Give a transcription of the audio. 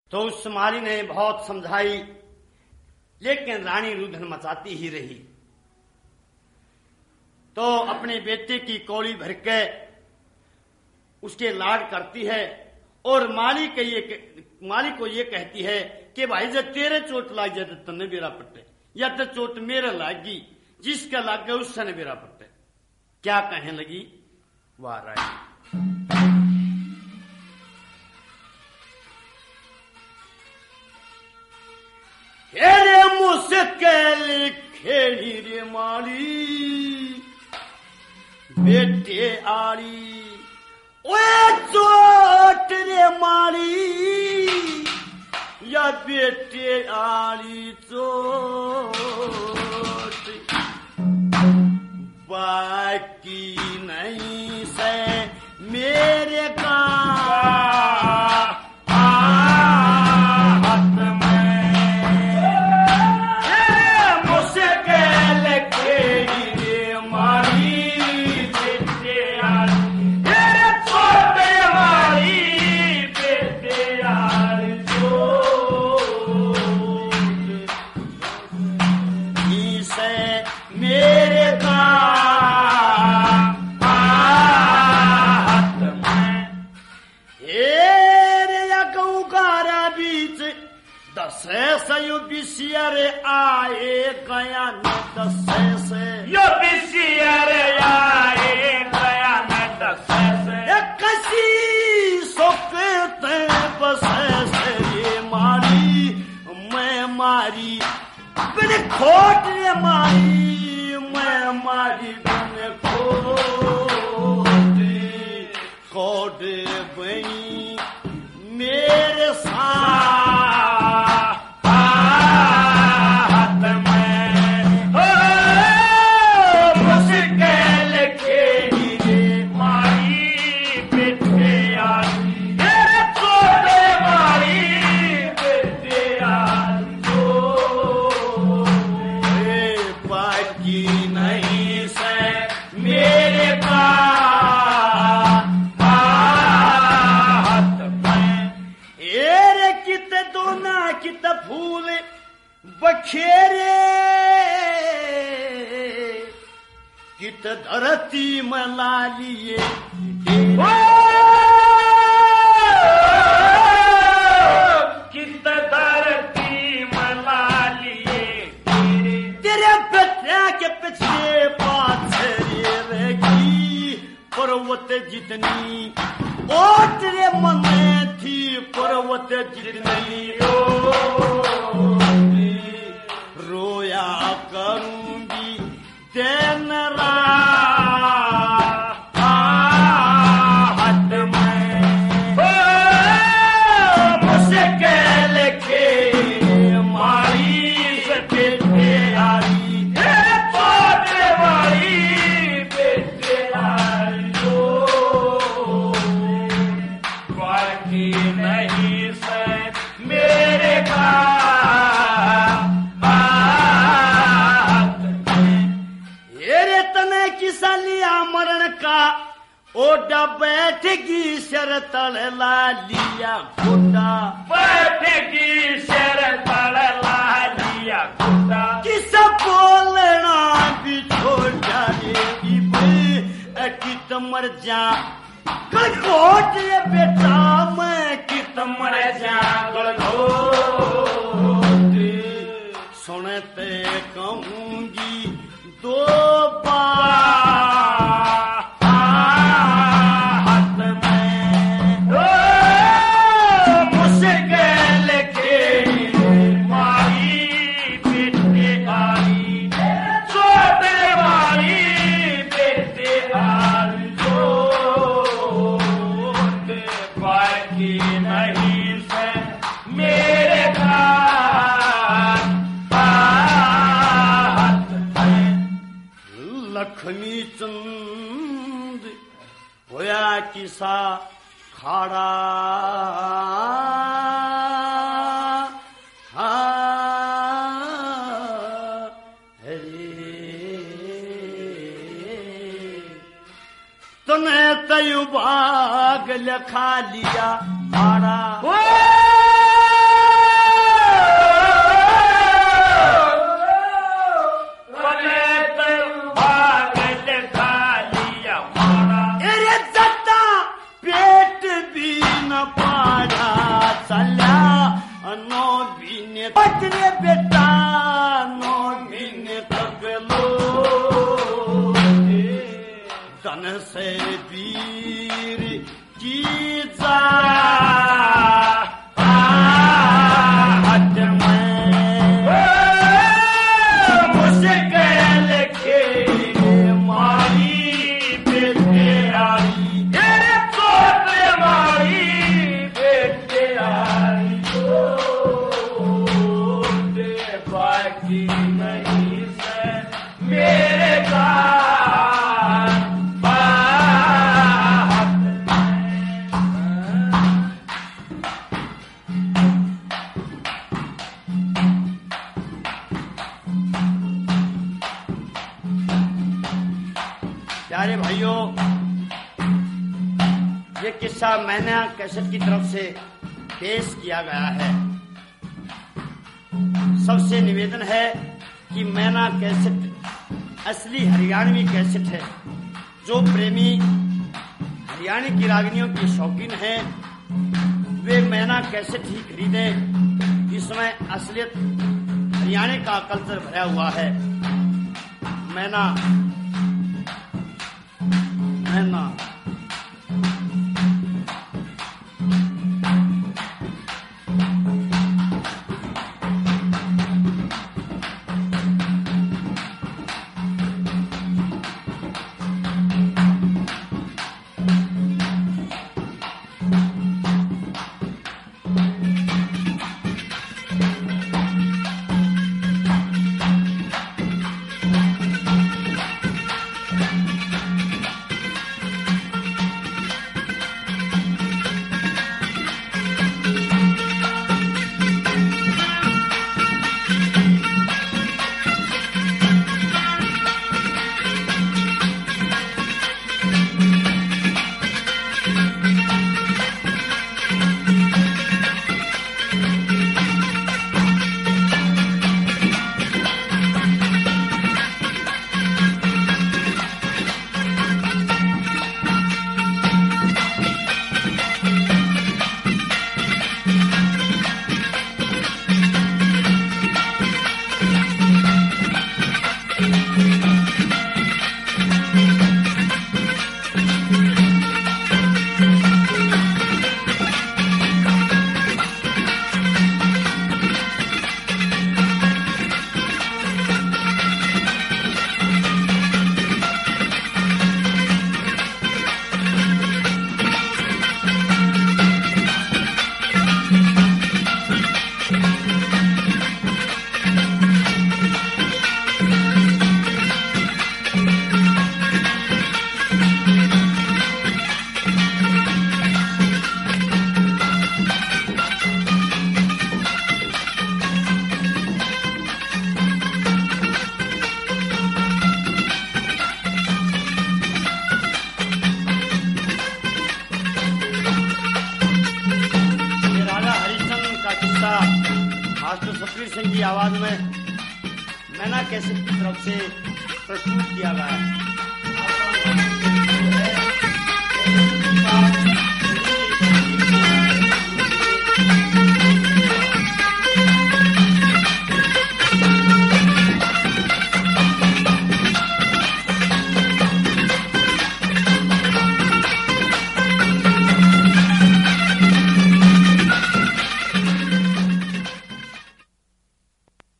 तो उस माली ने बहुत समझाई, लेकिन रानी रुदन मचाती ही रही। तो अपने बेटे की कौड़ी भर के उसके लाड करती है और माली को ये कहती है कि भाई जब तेरे चोट लाग जाए तो तन्ने बेरा पट्टे, या तो चोट मेरे लागी, जिसका लाग गया उससे ने बेरा पट्टे। क्या कहने लगी वाह रानी, हेरे मुश्किल खेड़ी रे माली बेटे आली, ओए चोट रे माली या बेटे आली चोट, बाकी नहीं से मेरे का बिसियरे आए गया न दसे से, यो बिसियरे आए गया न दसे से, कसी सोकते बसे से ये मारी मैं मारी बिन खोट रे मारी, मैं मारी बिन खोट बई मेरे साथ बखेरे कित धरती में लालिए, कित धरती में लालिए, तेरे बेटे के पीछे पाछे रहेगी पर्वत जितनी, ओ तेरे मन में थी पर्वत जितनी, रोया करूंगी दिन रात में, मुश्किल के मारी से बेटे आई, छोटे वाली बेटे आई, बाकी नहीं से मेरे का मरण का ओडा बैठगी शर तल ला लिया गोटा, बैठगी शर तल ला लिया गोटा, किस बोलना भी छोड़ जाएगी कित मर जा गलघोट रे बेटा, मैं कित मर जा गलघोट, सुनते कहूंगी दो बार लक्ष्मी चंद होया किसा खाड़ा, तने तयु भाग लखा लिया मारा, प्यारे भाइयों, ये किस्सा मैना कैसेट की तरफ से पेश किया गया है। सबसे निवेदन है कि मैना कैसेट असली हरियाणवी कैसेट है। जो प्रेमी हरियाणी की रागनियों की शौकीन हैं, वे मैना कैसेट ही खरीदें। इसमें असलियत हरियाणा का कल्चर भरा हुआ है। मैना मैना मास्टर सतवीर सिंह की आवाज में मैना कैसेट की तरफ से प्रस्तुत किया गया है।